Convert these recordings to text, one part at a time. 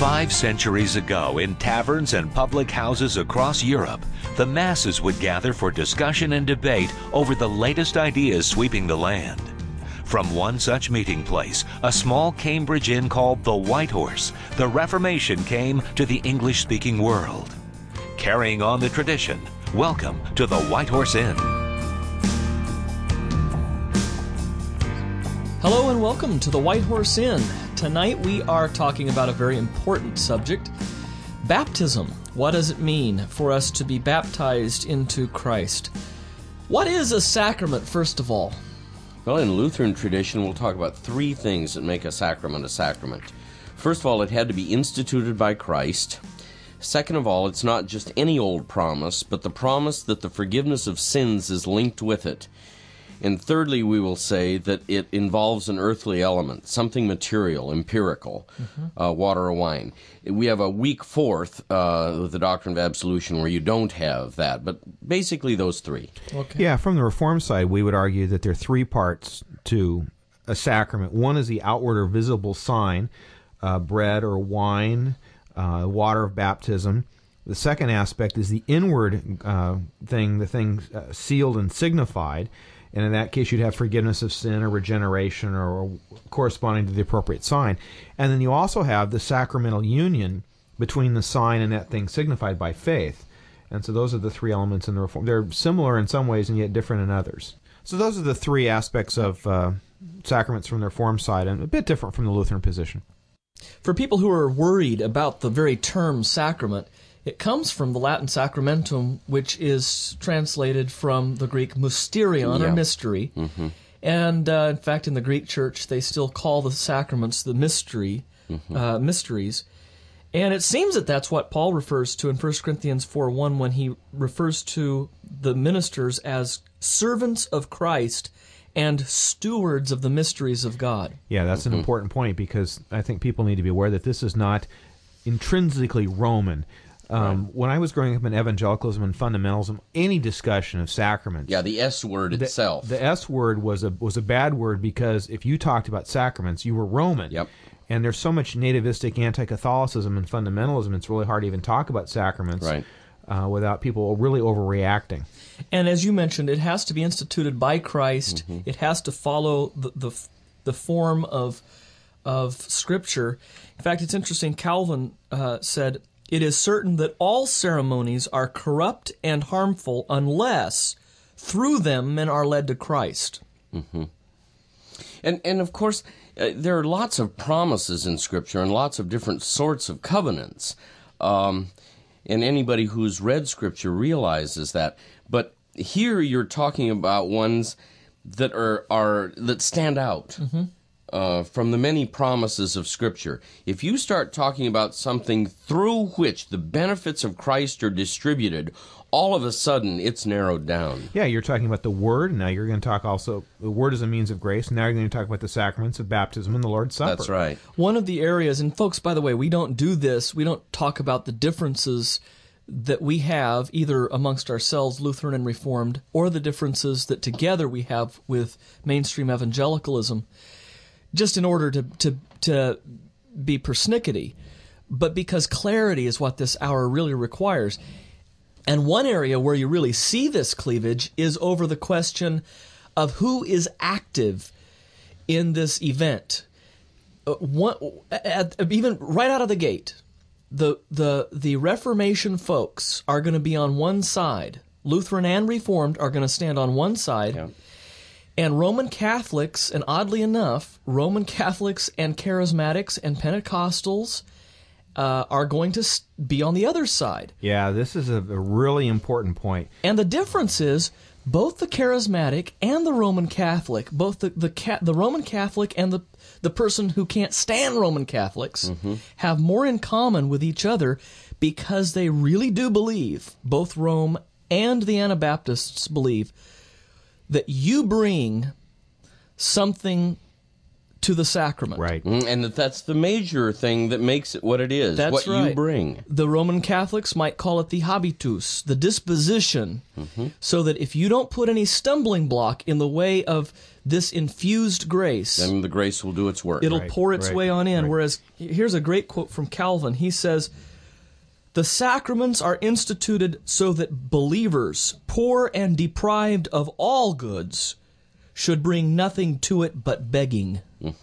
5 centuries ago, in taverns and public houses across Europe, the masses would gather for discussion and debate over the latest ideas sweeping the land. From one such meeting place, a small Cambridge inn called the White Horse, the Reformation came to the English-speaking world. Carrying on the tradition, welcome to the White Horse Inn. Hello and welcome to the White Horse Inn. Tonight we are talking about a very important subject, baptism. What does it mean for us to be baptized into Christ? What is a sacrament, first of all? Well, in Lutheran tradition, we'll talk about 3 things that make a sacrament a sacrament. First of all, it had to be instituted by Christ. Second of all, it's not just any old promise, but the promise that the forgiveness of sins is linked with it. And thirdly, we will say that it involves an earthly element, something material, empirical, water or wine. We have a weak fourth with the doctrine of absolution where you don't have that, but basically those 3. Okay. Yeah, from the Reformed side, we would argue that there are 3 parts to a sacrament. One is the outward or visible sign, bread or wine, water of baptism. The second aspect is the inward thing, the thing sealed and signified. And in that case, you'd have forgiveness of sin or regeneration or corresponding to the appropriate sign. And then you also have the sacramental union between the sign and that thing signified by faith. And so those are the 3 elements in the Reform. They're similar in some ways and yet different in others. So those are the 3 aspects of sacraments from the Reformed side, and a bit different from the Lutheran position. For people who are worried about the very term sacrament, it comes from the Latin sacramentum, which is translated from the Greek mysterion, or mystery. Mm-hmm. And in fact, in the Greek church, they still call the sacraments the mysteries. And it seems that that's what Paul refers to in 1 Corinthians 4:1 when he refers to the ministers as servants of Christ and stewards of the mysteries of God. Yeah, that's an important point, because I think people need to be aware that this is not intrinsically Roman. When I was growing up in evangelicalism and fundamentalism, any discussion of sacraments... Yeah, the S word itself. The S word was a bad word, because if you talked about sacraments, you were Roman. Yep. And there's so much nativistic anti-Catholicism and fundamentalism, it's really hard to even talk about sacraments without people really overreacting. And as you mentioned, it has to be instituted by Christ. Mm-hmm. It has to follow the form of Scripture. In fact, it's interesting, Calvin said, "It is certain that all ceremonies are corrupt and harmful unless through them men are led to Christ." Mm-hmm. And of course, there are lots of promises in Scripture and lots of different sorts of covenants. And anybody who's read Scripture realizes that. But here you're talking about ones that that stand out. Mm-hmm. From the many promises of Scripture. If you start talking about something through which the benefits of Christ are distributed, all of a sudden it's narrowed down. Yeah, you're talking about the Word. Now you're going to talk also, the Word as a means of grace. Now you're going to talk about the sacraments of baptism and the Lord's Supper. That's right. One of the areas, and folks, by the way, we don't do this, we don't talk about the differences that we have either amongst ourselves, Lutheran and Reformed, or the differences that together we have with mainstream evangelicalism, just in order to be persnickety, but because clarity is what this hour really requires. And one area where you really see this cleavage is over the question of who is active in this event. Even right out of the gate, the Reformation folks are going to be on one side. Lutheran and Reformed are going to stand on one side. Yeah. And Roman Catholics, and oddly enough, Roman Catholics and Charismatics and Pentecostals are going to be on the other side. Yeah, this is a really important point. And the difference is both the Charismatic and the Roman Catholic, both the Roman Catholic and the person who can't stand Roman Catholics, have more in common with each other because they really do believe, both Rome and the Anabaptists believe, that you bring something to the sacrament. Right. And that's the major thing that makes it what it is, That's what right. you bring. The Roman Catholics might call it the habitus, the disposition, so that if you don't put any stumbling block in the way of this infused grace, Then the grace will do its work. it'll Right, pour its right, way on in. right. Whereas, here's a great quote from Calvin. He says, "The sacraments are instituted so that believers, poor and deprived of all goods, should bring nothing to it but begging."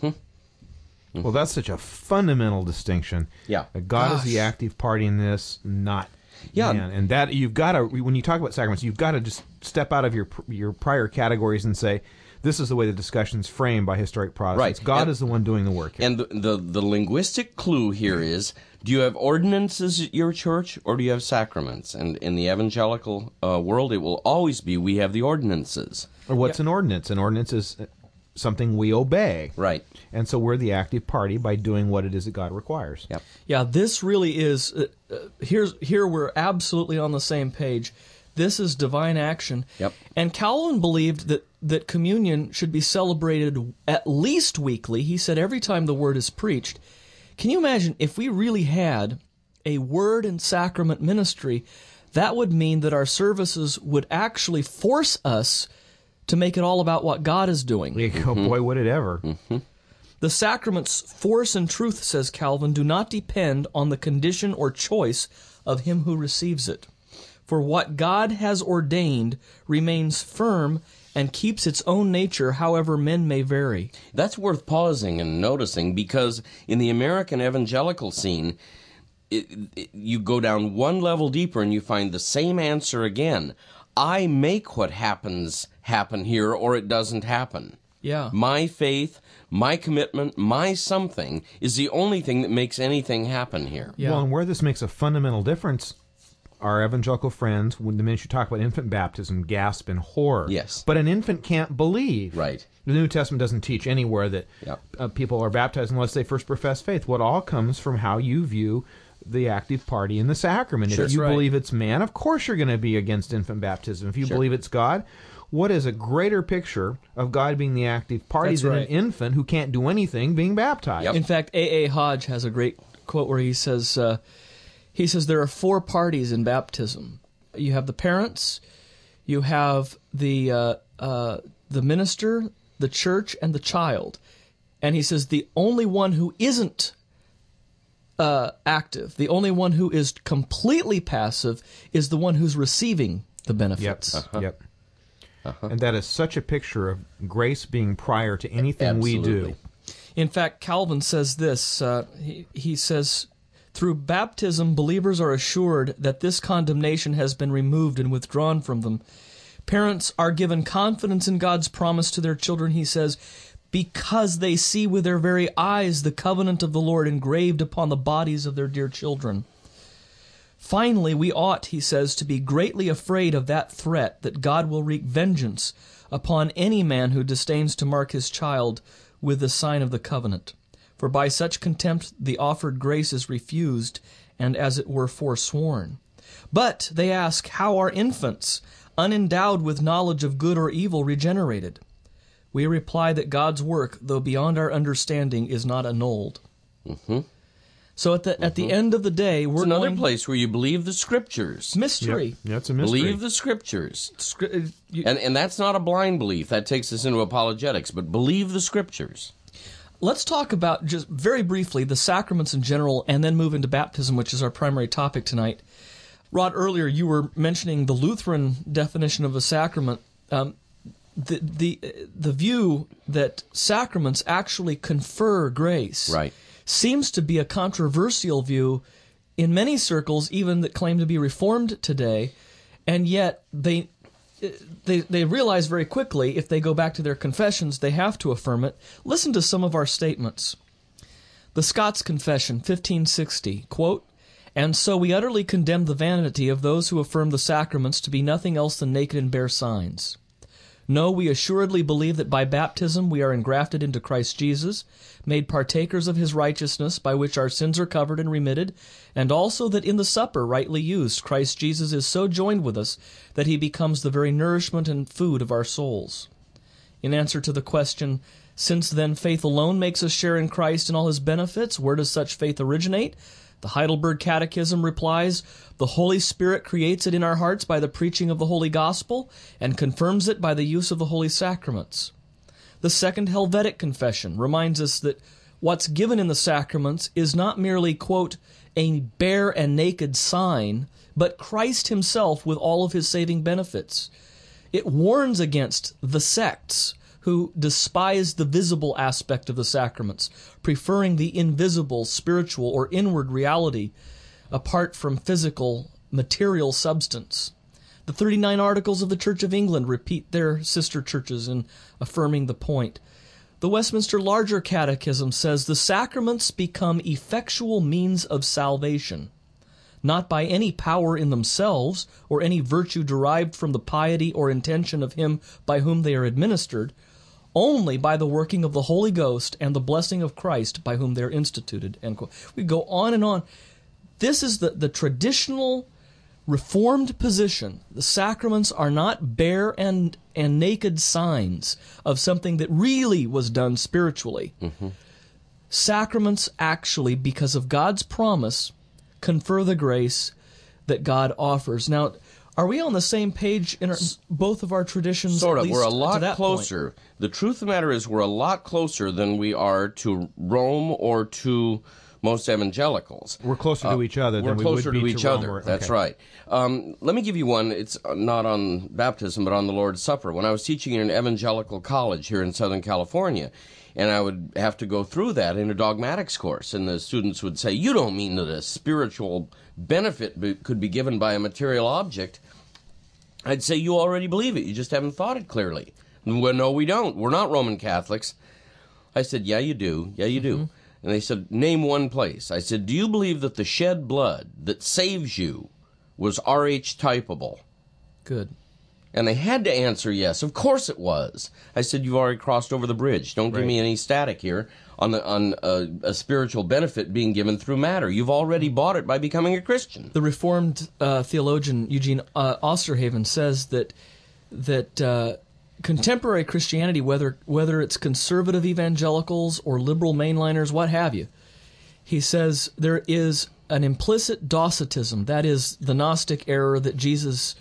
Well, that's such a fundamental distinction. Yeah. That God is the Gosh. active party in this, not Yeah. man. And that you've got to, when you talk about sacraments, you've got to just step out of your prior categories and say, this is the way the discussion's framed by historic Protestants. Right. God And- is the one doing the work here. And the linguistic clue here is, do you have ordinances at your church or do you have sacraments? And in the evangelical world, it will always be, we have the ordinances. Or what's an ordinance? An ordinance is something we obey. Right. And so we're the active party by doing what it is that God requires. Yep. Yeah, this really is. Here we're absolutely on the same page. This is divine action. Yep. And Calvin believed that communion should be celebrated at least weekly. He said every time the word is preached. Can you imagine if we really had a word and sacrament ministry? That would mean that our services would actually force us to make it all about what God is doing. Oh, boy, would it ever. The sacrament's force and truth, says Calvin, do not depend on the condition or choice of him who receives it. For what God has ordained remains firm and keeps its own nature, however men may vary. That's worth pausing and noticing, because in the American evangelical scene, you go down one level deeper and you find the same answer again. I make what happens happen here, or it doesn't happen. Yeah. My faith, my commitment, my something is the only thing that makes anything happen here. Yeah. Well, and where this makes a fundamental difference, our evangelical friends, when the minute you talk about infant baptism, gasp in horror. Yes. But an infant can't believe. Right. The New Testament doesn't teach anywhere that Yep. people are baptized unless they first profess faith. What all comes from how you view the active party in the sacrament. Sure. If you That's right. believe it's man, of course you're going to be against infant baptism. If you Sure. believe it's God, what is a greater picture of God being the active party That's than right. an infant who can't do anything being baptized? Yep. In fact, A.A. Hodge has a great quote where he says there are four parties in baptism. You have the parents, you have the minister, the church, and the child. And he says the only one who isn't active, the only one who is completely passive, is the one who's receiving the benefits. Yep. And that is such a picture of grace being prior to anything we Absolutely. do. In fact, Calvin says this. He says, through baptism, believers are assured that this condemnation has been removed and withdrawn from them. Parents are given confidence in God's promise to their children, he says, because they see with their very eyes the covenant of the Lord engraved upon the bodies of their dear children. Finally, we ought, he says, to be greatly afraid of that threat that God will wreak vengeance upon any man who disdains to mark his child with the sign of the covenant. For by such contempt the offered grace is refused, and as it were forsworn. But, they ask, how are infants, unendowed with knowledge of good or evil, regenerated? We reply that God's work, though beyond our understanding, is not annulled. So at the end of the day, we're It's another going... place where you believe the Scriptures. Mystery. Yeah, it's a mystery. Believe the Scriptures. You- And that's not a blind belief. That takes us into apologetics. But believe the Scriptures. Let's talk about, just very briefly, the sacraments in general, and then move into baptism, which is our primary topic tonight. Rod, earlier you were mentioning the Lutheran definition of a sacrament. The view that sacraments actually confer grace Right. seems to be a controversial view in many circles, even that claim to be Reformed today, and yet they realize very quickly, if they go back to their confessions, they have to affirm it. Listen to some of our statements. The Scots Confession, 1560, quote, "And so we utterly condemn the vanity of those who affirm the sacraments to be nothing else than naked and bare signs. No, we assuredly believe that by baptism we are engrafted into Christ Jesus, made partakers of his righteousness, by which our sins are covered and remitted, and also that in the supper, rightly used, Christ Jesus is so joined with us that he becomes the very nourishment and food of our souls." In answer to the question, Since then, faith alone makes us share in Christ and all his benefits. Where does such faith originate? The Heidelberg Catechism replies, the Holy Spirit creates it in our hearts by the preaching of the Holy Gospel and confirms it by the use of the Holy Sacraments. The Second Helvetic Confession reminds us that what's given in the sacraments is not merely, quote, a bare and naked sign, but Christ himself with all of his saving benefits. It warns against the sects who despise the visible aspect of the sacraments, preferring the invisible, spiritual, or inward reality apart from physical, material substance. The 39 Articles of the Church of England repeat their sister churches in affirming the point. The Westminster Larger Catechism says the sacraments become effectual means of salvation, not by any power in themselves or any virtue derived from the piety or intention of him by whom they are administered, only by the working of the Holy Ghost and the blessing of Christ by whom they are instituted. End quote. We go on and on. This is the traditional Reformed position. The sacraments are not bare and naked signs of something that really was done spiritually. Mm-hmm. Sacraments actually, because of God's promise, confer the grace that God offers. Now, are we on the same page in both of our traditions? Sort of. We're a lot closer. Point? The truth of the matter is we're a lot closer than we are to Rome or to most evangelicals. We're closer to each other than we would be to Rome. We're closer to each other. That's right. Let me give you one. It's not on baptism, but on the Lord's Supper. When I was teaching in an evangelical college here in Southern California, and I would have to go through that in a dogmatics course, and the students would say, you don't mean that a spiritual benefit could be given by a material object. I'd say, you already believe it. You just haven't thought it clearly. Well, no, we don't. We're not Roman Catholics. I said, yeah, you do. Yeah, you do. Mm-hmm. And they said, name one place. I said, do you believe that the shed blood that saves you was RH-typable? Good. And they had to answer yes. Of course it was. I said, you've already crossed over the bridge. Don't give me any static here on a spiritual benefit being given through matter. You've already bought it by becoming a Christian. The Reformed theologian Eugene Osterhaven says that contemporary Christianity, whether it's conservative evangelicals or liberal mainliners, what have you, he says there is an implicit Docetism, that is the Gnostic error that Jesus,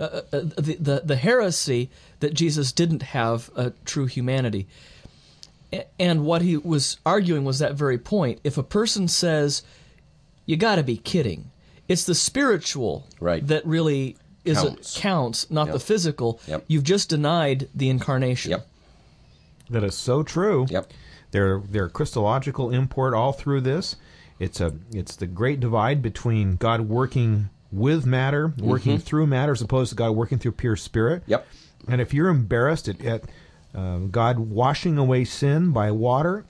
the heresy that Jesus didn't have a true humanity. And what he was arguing was that very point. If a person says, you got to be kidding, it's the spiritual that really counts, not the physical. Yep. You've just denied the incarnation. Yep. That is so true. Yep. Their Christological import all through this. It's the great divide between God working with matter, working through matter, as opposed to God working through pure spirit. Yep. And if you're embarrassed at God washing away sin by water,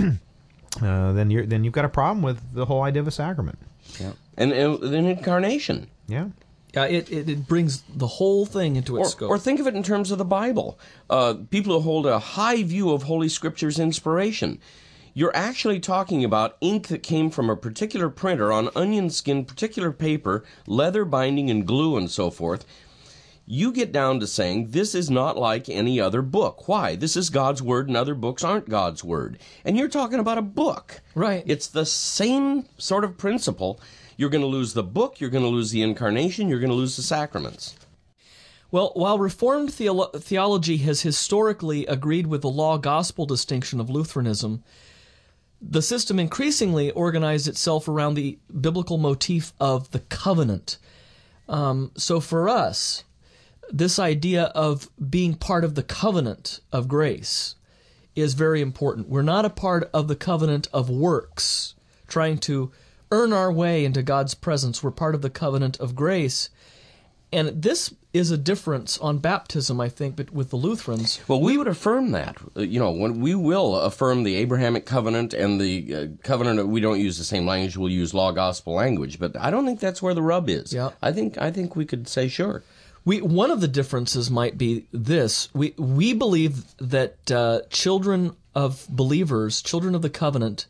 then you've got a problem with the whole idea of a sacrament. Yeah. And an incarnation. Yeah. It brings the whole thing into its scope. Or think of it in terms of the Bible. People who hold a high view of Holy Scripture's inspiration. You're actually talking about ink that came from a particular printer on onion skin, particular paper, leather binding and glue and so forth. You get down to saying this is not like any other book. Why? This is God's Word and other books aren't God's Word. And you're talking about a book. Right. It's the same sort of principle. You're going to lose the book, you're going to lose the incarnation, you're going to lose the sacraments. Well, while Reformed theology has historically agreed with the law-gospel distinction of Lutheranism, the system increasingly organized itself around the biblical motif of the covenant. So for us, this idea of being part of the covenant of grace is very important. We're not a part of the covenant of works, trying to earn our way into God's presence. We're part of the covenant of grace. And this is a difference on baptism, I think, but with the Lutherans. Well, we would affirm that. When we will affirm the Abrahamic covenant and the covenant, we don't use the same language, we'll use law-gospel language, but I don't think that's where the rub is. Yeah. I think we could say sure. One of the differences might be this. We believe that children of believers, children of the covenant,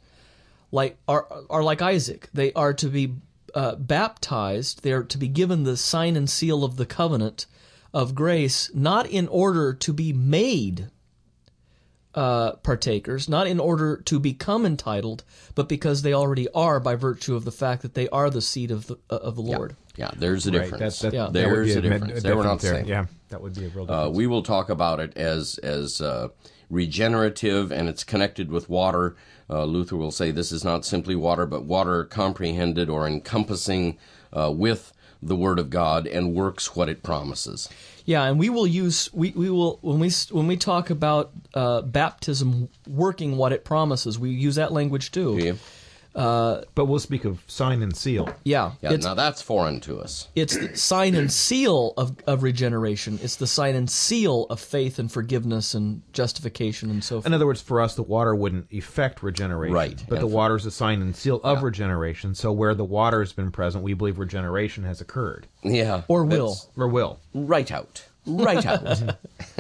are like Isaac. They are to be baptized. They are to be given the sign and seal of the covenant of grace, not in order to be made partakers, not in order to become entitled, but because they already are by virtue of the fact that they are the seed of the Lord. Yeah, there's a difference. Yeah. There's a difference. We're not there. saying. Yeah, that would be a real difference. We will talk about it as regenerative, and it's connected with water. Luther will say this is not simply water, but water comprehended or encompassing with the Word of God and works what it promises. Yeah, and we will use we will when we talk about baptism working what it promises, we use that language too. Do you? But we'll speak of sign and seal. Yeah, Yeah, now that's foreign to us. it's the sign and seal of regeneration. It's the sign and seal of faith and forgiveness and justification and so forth. In other words, for us, the water wouldn't affect regeneration. Right. But the water is a sign and seal of regeneration. So where the water has been present, we believe regeneration has occurred. Yeah. Or will. that's Or will. Right out. Right out.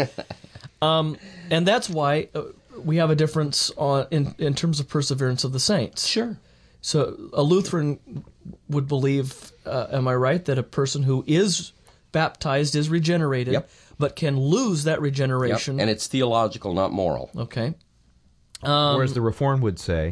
And that's why we have a difference in terms of perseverance of the saints. Sure. So a Lutheran would believe, am I right, that a person who is baptized is regenerated, Yep. but can lose that Yep. regeneration. And it's theological, not moral. Okay. Whereas the Reformed would say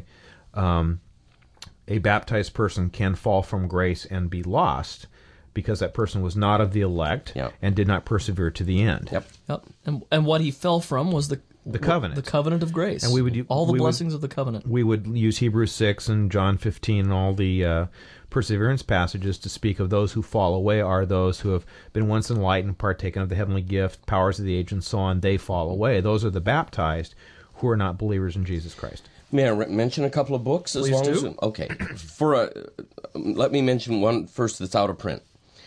a baptized person can fall from grace and be lost because that person was not of the elect Yep. and did not persevere to the end. Yep. Yep. And what he fell from was the covenant. the covenant of grace, And we would all the we would- blessings of the covenant. We would use Hebrews 6 and John 15 and all the perseverance passages to speak of those who fall away are those who have been once enlightened, partaken of the heavenly gift, powers of the age, and so on. They fall away. Those are the baptized who are not believers in Jesus Christ. May I mention a couple of books? Please do. Okay. Let me mention one first that's out of print.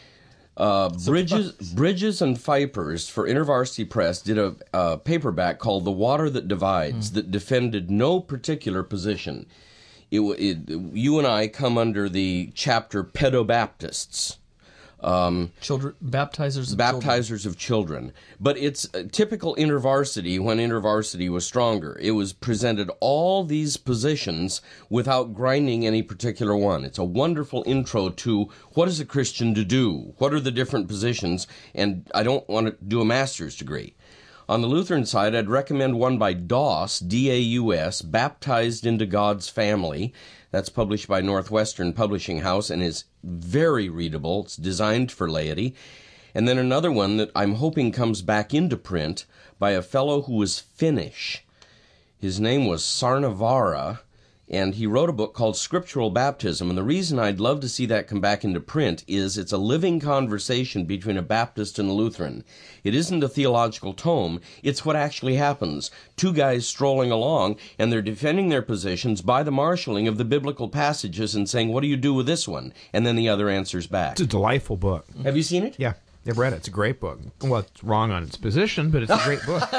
Bridges and Vipers for InterVarsity Press did a paperback called "The Water That Divides" that defended no particular position. You and I come under the chapter Pedobaptists. Children, baptizers of children. But it's typical InterVarsity when InterVarsity was stronger. It was presented all these positions without grinding any particular one. It's a wonderful intro to what is a Christian to do? What are the different positions? And I don't want to do a master's degree. On the Lutheran side, I'd recommend one by Daus, D-A-U-S, Baptized into God's Family. That's published by Northwestern Publishing House and is very readable. It's designed for laity. And then another one that I'm hoping comes back into print by a fellow who was Finnish. His name was Sarnavara, and he wrote a book called Scriptural Baptism. And the reason I'd love to see that come back into print is it's a living conversation between a Baptist and a Lutheran. It isn't a theological tome. It's what actually happens. Two guys strolling along, and they're defending their positions by the marshaling of the biblical passages and saying, what do you do with this one? And then the other answers back. It's a delightful book. Have you seen it? Yeah, I've read it. It's a great book. Well, it's wrong on its position, but it's a great book.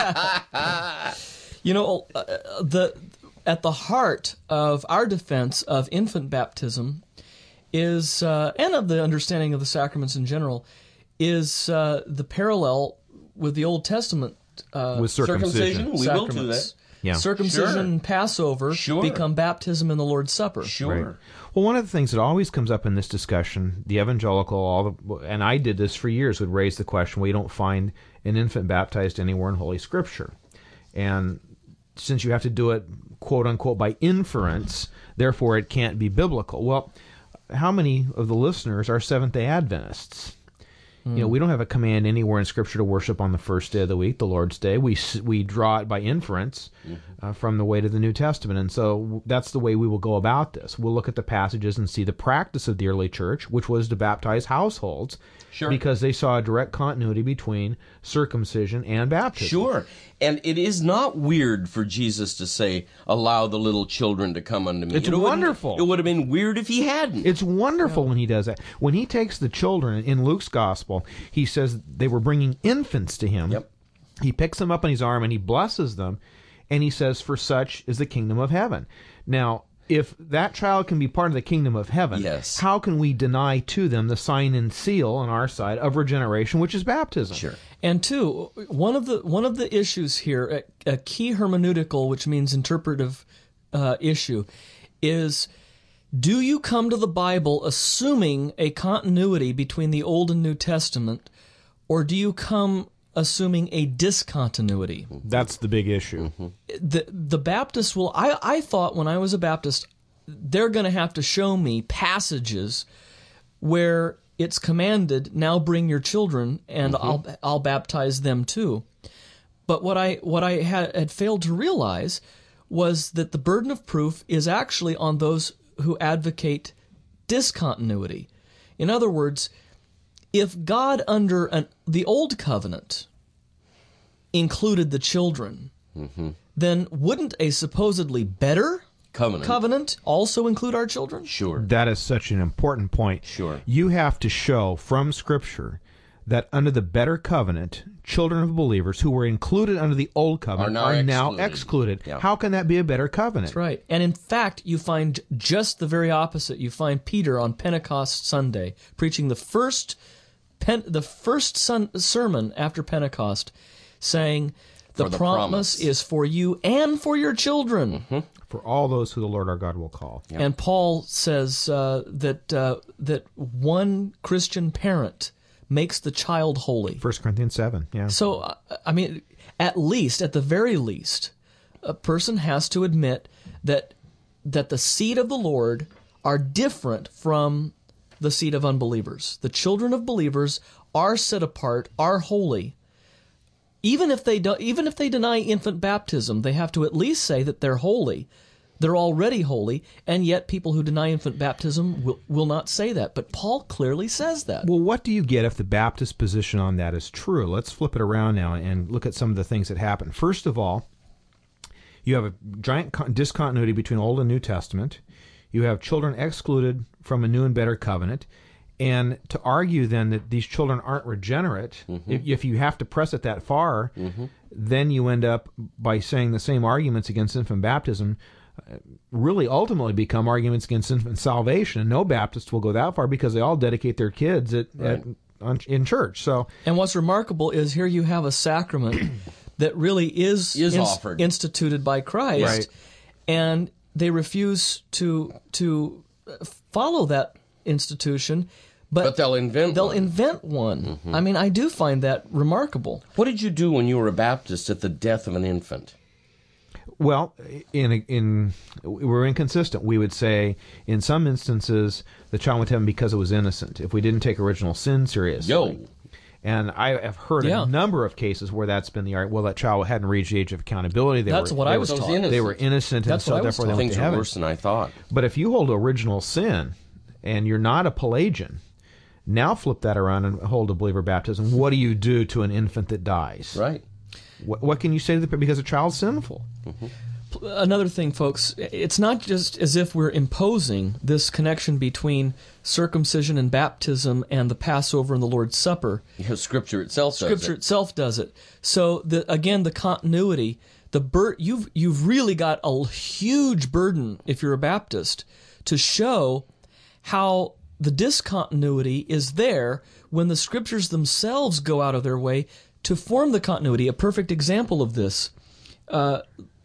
You know, at the heart of our defense of infant baptism is, and of the understanding of the sacraments in general, is the parallel with the Old Testament With circumcision. We will do sacraments. that. Yeah. Circumcision Sure. and Passover Sure. become baptism in the Lord's Supper. Sure. Right. Well, one of the things that always comes up in this discussion, the evangelical, and I did this for years, would raise the question, well, you don't find an infant baptized anywhere in Holy Scripture. And since you have to do it, quote unquote, by inference, therefore it can't be biblical. Well, how many of the listeners are Seventh-day Adventists? You know, we don't have a command anywhere in Scripture to worship on the first day of the week, the Lord's Day. We draw it by inference from the weight of the New Testament. And so that's the way we will go about this. We'll look at the passages and see the practice of the early church, which was to baptize households, because they saw a direct continuity between circumcision and baptism. Sure. And it is not weird for Jesus to say, allow the little children to come unto me. It's wonderful. It would have been weird if he hadn't. It's wonderful when he does that. When he takes the children in Luke's gospel, he says they were bringing infants to him. Yep. He picks them up on his arm and he blesses them, and he says, for such is the kingdom of heaven. Now, if that child can be part of the kingdom of heaven, Yes. how can we deny to them the sign and seal on our side of regeneration, which is baptism? Sure. And two, one of the issues here, a key hermeneutical, which means interpretive issue, is: do you come to the Bible assuming a continuity between the Old and New Testament, or do you come assuming a discontinuity. That's the big issue. The Baptists will, I thought when I was a Baptist, they're going to have to show me passages where it's commanded, now bring your children and I'll baptize them too. But what I had failed to realize was that the burden of proof is actually on those who advocate discontinuity. In other words, if God under the old covenant included the children, then wouldn't a supposedly better covenant also include our children? Sure. That is such an important point. Sure. You have to show from Scripture that under the better covenant, children of believers who were included under the old covenant are now excluded. Yeah. How can that be a better covenant? That's right. And in fact, you find just the very opposite. You find Peter on Pentecost Sunday preaching the first sermon after Pentecost, saying, the promise is for you and for your children. For all those who the Lord our God will call. Yep. And Paul says that one Christian parent makes the child holy. 1 Corinthians 7, yeah. So, I mean, at the very least, a person has to admit that the seed of the Lord are different from the seed of unbelievers. The children of believers are set apart, are holy. Even if they deny infant baptism, they have to at least say that they're holy. They're already holy, and yet people who deny infant baptism will not say that. But Paul clearly says that. Well, what do you get if the Baptist position on that is true? Let's flip it around now and look at some of the things that happen. First of all, you have a giant discontinuity between Old and New Testament. You have children excluded from a new and better covenant. And to argue then that these children aren't regenerate, if you have to press it that far, then you end up by saying the same arguments against infant baptism really ultimately become arguments against infant salvation. And no Baptist will go that far because they all dedicate their kids in church. So, and what's remarkable is here you have a sacrament that really is offered, instituted by Christ, right, and they refuse to follow that institution. But they'll invent one. I mean, I do find that remarkable. What did you do when you were a Baptist at the death of an infant? Well, we're inconsistent. We would say in some instances the child went to heaven because it was innocent, if we didn't take original sin seriously. And I have heard a number of cases where that's been the argument. Well, that child hadn't reached the age of accountability. That's what I was taught. They were innocent, and so therefore they went to heaven. Things are worse than I thought. But if you hold original sin and you're not a Pelagian, now flip that around and hold a believer baptism. What do you do to an infant that dies? Right. What can you say to because a child's sinful? Another thing, folks, it's not just as if we're imposing this connection between circumcision and baptism and the Passover and the Lord's Supper. Scripture itself does it. So, again, the continuity, you've really got a huge burden, if you're a Baptist, to show how the discontinuity is there when the Scriptures themselves go out of their way to form the continuity. A perfect example of this, of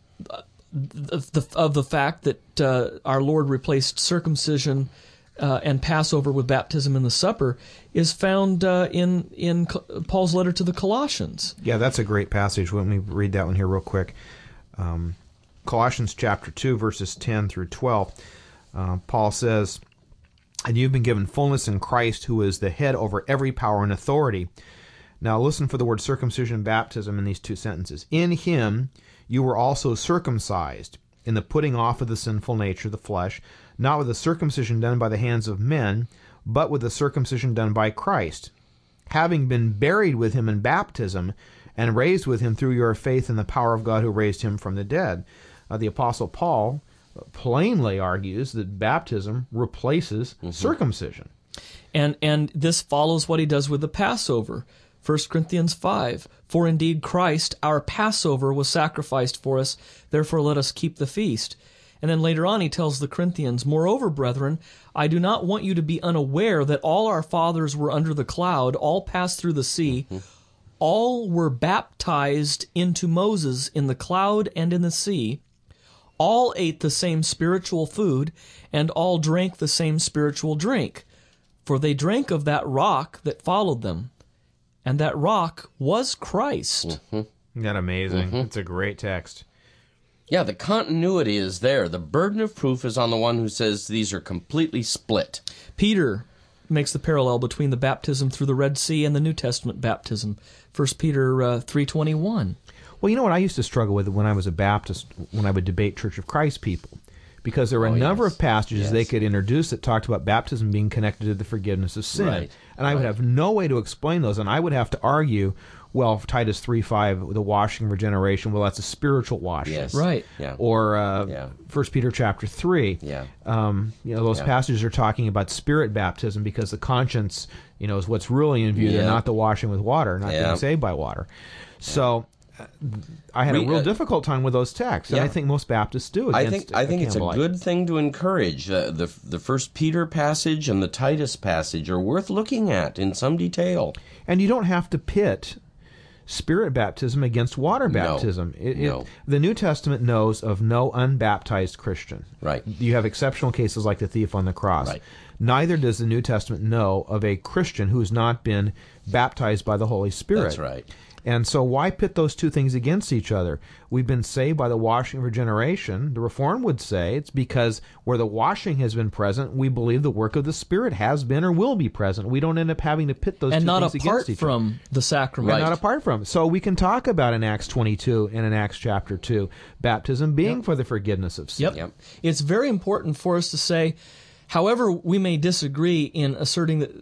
the fact that our Lord replaced circumcision and Passover with baptism in the supper, is found in Paul's letter to the Colossians. Yeah, that's a great passage. Let me read that one here real quick. Colossians chapter 2, verses 10 through 12. Paul says, "And you've been given fullness in Christ, who is the head over every power and authority." Now listen for the word circumcision and baptism in these two sentences. "In him you were also circumcised, in the putting off of the sinful nature, the flesh, not with the circumcision done by the hands of men, but with the circumcision done by Christ, having been buried with him in baptism, and raised with him through your faith in the power of God who raised him from the dead." The Apostle Paul plainly argues that baptism replaces circumcision. And this follows what he does with the Passover. 1 Corinthians 5, "For indeed Christ, our Passover, was sacrificed for us, therefore let us keep the feast." And then later on he tells the Corinthians, "Moreover, brethren, I do not want you to be unaware that all our fathers were under the cloud, all passed through the sea, all were baptized into Moses in the cloud and in the sea, all ate the same spiritual food, and all drank the same spiritual drink. For they drank of that rock that followed them, and that rock was Christ. Isn't that amazing? It's a great text. Yeah, the continuity is there. The burden of proof is on the one who says these are completely split. Peter makes the parallel between the baptism through the Red Sea and the New Testament baptism. 1 Peter 3:21. Well, you know what I used to struggle with when I was a Baptist, when I would debate Church of Christ people? Because there were a number of passages they could introduce that talked about baptism being connected to the forgiveness of sin. Right. And I would have no way to explain those, and I would have to argue, well, Titus 3:5, the washing of regeneration, well, that's a spiritual washing. Yes. Right. Yeah. Or 1 Peter chapter 3. Yeah. Those passages are talking about spirit baptism because the conscience, is what's really in view. Yeah. They're not the washing with water, not being saved by water. So I had a real difficult time with those texts, and I think most Baptists do. I think it's a good thing to encourage. The 1 Peter passage and the Titus passage are worth looking at in some detail. And you don't have to pit spirit baptism against water baptism. No. The New Testament knows of no unbaptized Christian. Right. You have exceptional cases like the thief on the cross. Right. Neither does the New Testament know of a Christian who has not been baptized by the Holy Spirit. That's right. And so why pit those two things against each other? We've been saved by the washing of regeneration. The Reformed would say it's because where the washing has been present, we believe the work of the Spirit has been or will be present. We don't end up having to pit those two things against each other. And not apart from the sacrament. And not apart from. So we can talk about in Acts 22 and in Acts chapter 2, baptism being for the forgiveness of sin. Yep. It's very important for us to say, however we may disagree in asserting that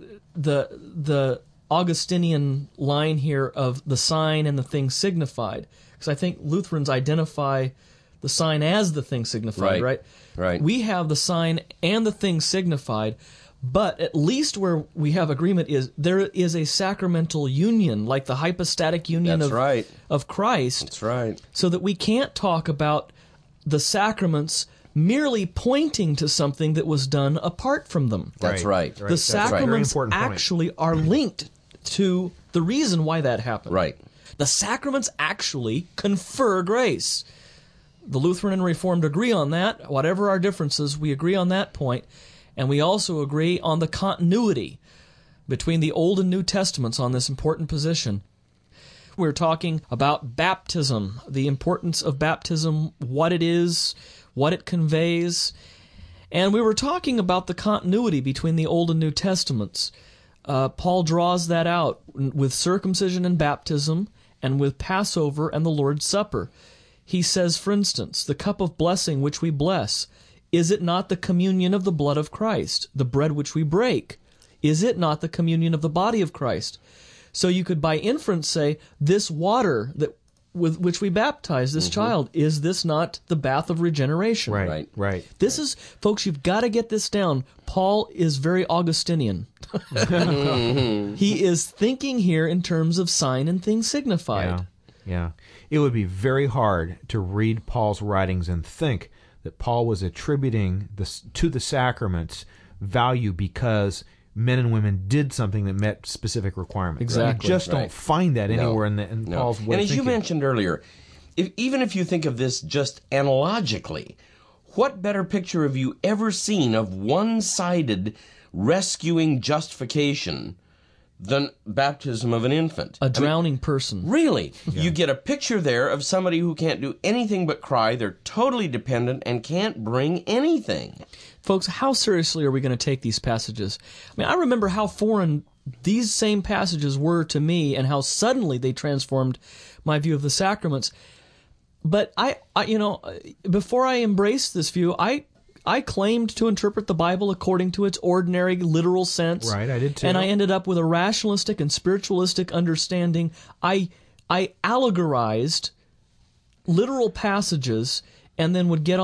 the Augustinian line here of the sign and the thing signified, because I think Lutherans identify the sign as the thing signified, right? Right. We have the sign and the thing signified, but at least where we have agreement is there is a sacramental union, like the hypostatic union of Christ. That's right. So that we can't talk about the sacraments merely pointing to something that was done apart from them. That's right. The sacraments actually are linked to the reason why that happened. Right. The sacraments actually confer grace. The Lutheran and Reformed agree on that. Whatever our differences, we agree on that point. And we also agree on the continuity between the Old and New Testaments on this important position. We're talking about baptism, the importance of baptism, what it is, what it conveys. And we were talking about the continuity between the Old and New Testaments. Paul draws that out with circumcision and baptism and with Passover and the Lord's Supper. He says, for instance, the cup of blessing which we bless, is it not the communion of the blood of Christ? The bread which we break, is it not the communion of the body of Christ? So you could by inference say, this water that with which we baptize this child, is this not the bath of regeneration? Right. This is, folks, you've got to get this down. Paul is very Augustinian. He is thinking here in terms of sign and thing signified. Yeah. It would be very hard to read Paul's writings and think that Paul was attributing to the sacraments value because men and women did something that met specific requirements. Exactly. You just don't find that anywhere in Paul's way of And as thinking. you mentioned earlier, even if you think of this just analogically, what better picture have you ever seen of one-sided rescuing justification than baptism of an infant? A drowning person. Really. Yeah. You get a picture there of somebody who can't do anything but cry. They're totally dependent and can't bring anything. Folks, how seriously are we going to take these passages? I mean, I remember how foreign these same passages were to me and how suddenly they transformed my view of the sacraments. But I before I embraced this view, I claimed to interpret the Bible according to its ordinary literal sense. Right, I did too. And I ended up with a rationalistic and spiritualistic understanding. I allegorized literal passages and then would get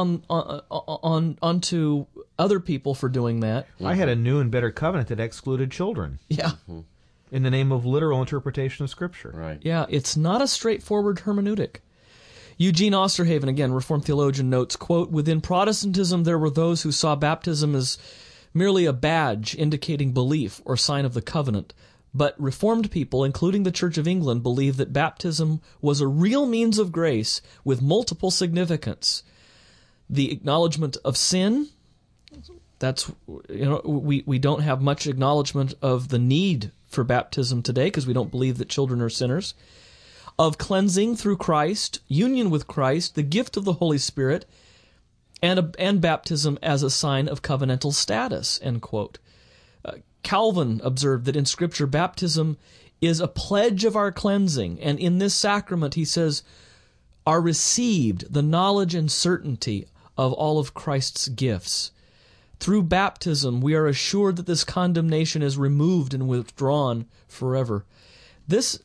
onto other people for doing that. I had a new and better covenant that excluded children. Yeah. In the name of literal interpretation of Scripture. Right. Yeah, it's not a straightforward hermeneutic. Eugene Osterhaven, again, Reformed theologian, notes, quote, within Protestantism there were those who saw baptism as merely a badge indicating belief or sign of the covenant. But Reformed people, including the Church of England, believed that baptism was a real means of grace with multiple significance. The acknowledgement of sin, that's, we don't have much acknowledgement of the need for baptism today because we don't believe that children are sinners, of cleansing through Christ, union with Christ, the gift of the Holy Spirit, and baptism as a sign of covenantal status, end quote. Calvin observed that in Scripture, baptism is a pledge of our cleansing, and in this sacrament, he says, are received the knowledge and certainty of all of Christ's gifts. Through baptism, we are assured that this condemnation is removed and withdrawn forever. This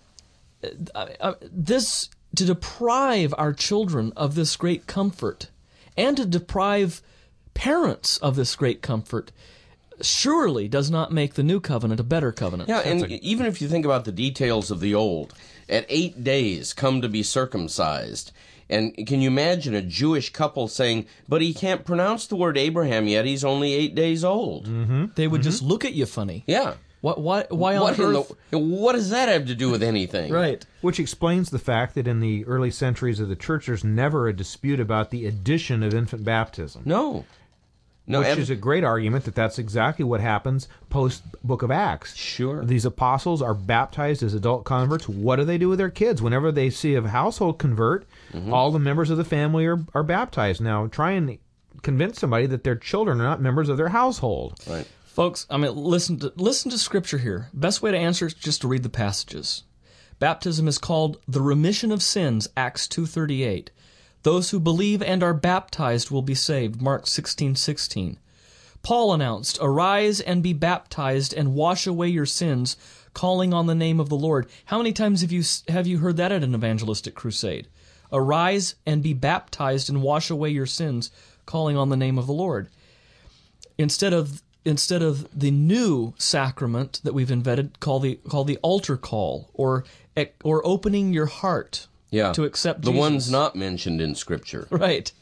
to deprive our children of this great comfort, and to deprive parents of this great comfort, surely does not make the new covenant a better covenant. Yeah, and even if you think about the details of the old, at 8 days come to be circumcised. And can you imagine a Jewish couple saying, but he can't pronounce the word Abraham yet, he's only 8 days old? Mm-hmm. They would just look at you funny. Yeah. Why on earth? What does that have to do with anything? Right. Which explains the fact that in the early centuries of the church, there's never a dispute about the addition of infant baptism. No, which is a great argument that that's exactly what happens post-Book of Acts. Sure. These apostles are baptized as adult converts. What do they do with their kids? Whenever they see a household convert, all the members of the family are baptized. Now, try and convince somebody that their children are not members of their household. Right. Folks, I mean, listen to Scripture here. Best way to answer is just to read the passages. Baptism is called the remission of sins, Acts 2:38. Those who believe and are baptized will be saved, Mark 16:16. Paul announced, "Arise and be baptized and wash away your sins, calling on the name of the Lord." How many times have you heard that at an evangelistic crusade? Arise and be baptized and wash away your sins, calling on the name of the Lord. Instead of the new sacrament that we've invented, called the altar call, or opening your heart to accept Jesus. The ones not mentioned in Scripture. Right.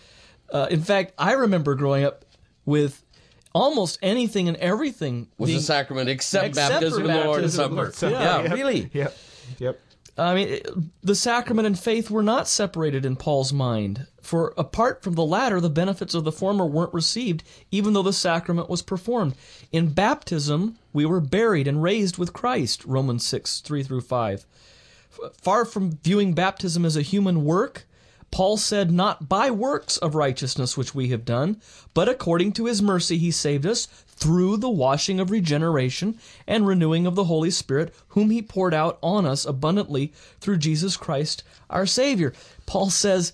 In fact, I remember growing up with almost anything and everything was a sacrament except baptism in the Lord's Supper. Yeah, really. Yep. I mean, the sacrament and faith were not separated in Paul's mind, for apart from the latter, the benefits of the former weren't received, even though the sacrament was performed. In baptism, we were buried and raised with Christ, Romans 6:3-5. Far from viewing baptism as a human work, Paul said, "Not by works of righteousness which we have done, but according to his mercy he saved us through the washing of regeneration and renewing of the Holy Spirit, whom he poured out on us abundantly through Jesus Christ our Savior." Paul says,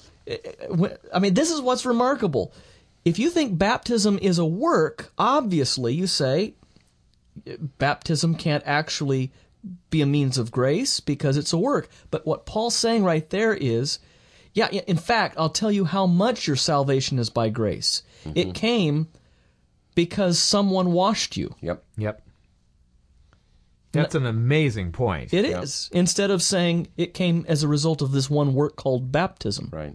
I mean, this is what's remarkable. If you think baptism is a work, obviously you say baptism can't actually be a means of grace because it's a work. But what Paul's saying right there is, in fact, I'll tell you how much your salvation is by grace. Mm-hmm. It came because someone washed you. Yep. That's an amazing point. It is. Instead of saying it came as a result of this one work called baptism. Right.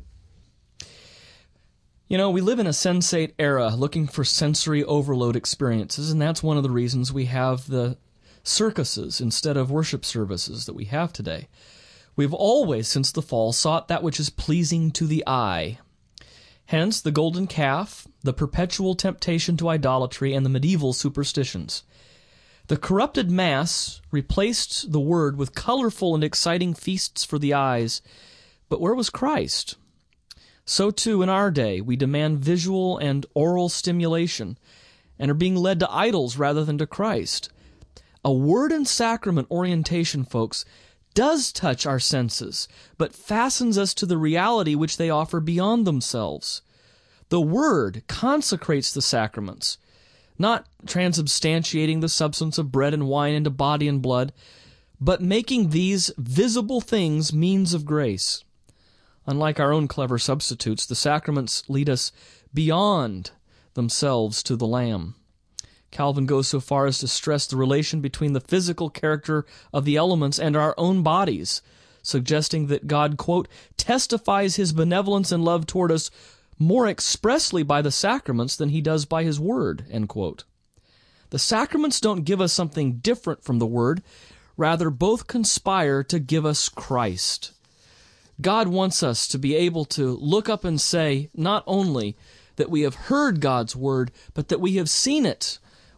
You know, we live in a sensate era looking for sensory overload experiences, and that's one of the reasons we have the circuses instead of worship services that we have today. We've always, since the fall, sought that which is pleasing to the eye. Hence, the golden calf, the perpetual temptation to idolatry, and the medieval superstitions. The corrupted Mass replaced the Word with colorful and exciting feasts for the eyes. But where was Christ? So too, in our day, we demand visual and oral stimulation, and are being led to idols rather than to Christ. A word and sacrament orientation, folks, does touch our senses, but fastens us to the reality which they offer beyond themselves. The Word consecrates the sacraments, not transubstantiating the substance of bread and wine into body and blood, but making these visible things means of grace. Unlike our own clever substitutes, the sacraments lead us beyond themselves to the Lamb. Calvin goes so far as to stress the relation between the physical character of the elements and our own bodies, suggesting that God, quote, testifies his benevolence and love toward us more expressly by the sacraments than he does by his word, end quote. The sacraments don't give us something different from the Word, rather both conspire to give us Christ. God wants us to be able to look up and say, not only that we have heard God's Word, but that we have seen it.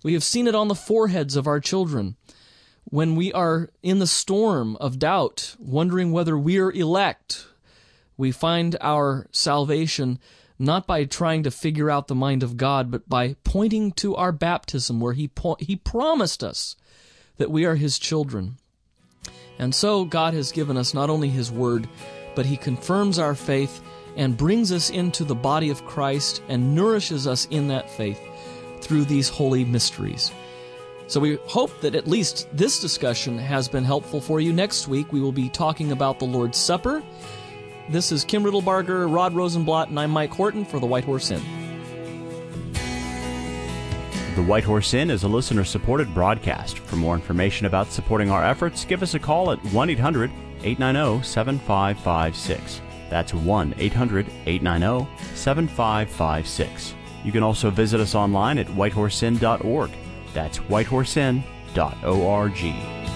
We have seen it on the foreheads of our children. When we are in the storm of doubt, wondering whether we are elect, we find our salvation not by trying to figure out the mind of God, but by pointing to our baptism, where He promised us that we are His children. And so God has given us not only His Word, but He confirms our faith and brings us into the body of Christ and nourishes us in that faith through these holy mysteries. So we hope that at least this discussion has been helpful for you. Next week we will be talking about the Lord's Supper. This is Kim Riddlebarger, Rod Rosenblatt, and I'm Mike Horton for the White Horse Inn. The White Horse Inn is a listener-supported broadcast. For more information about supporting our efforts, give us a call at 1-800-890-7556. That's 1-800-890-7556. You can also visit us online at whitehorseinn.org. That's whitehorseinn.org.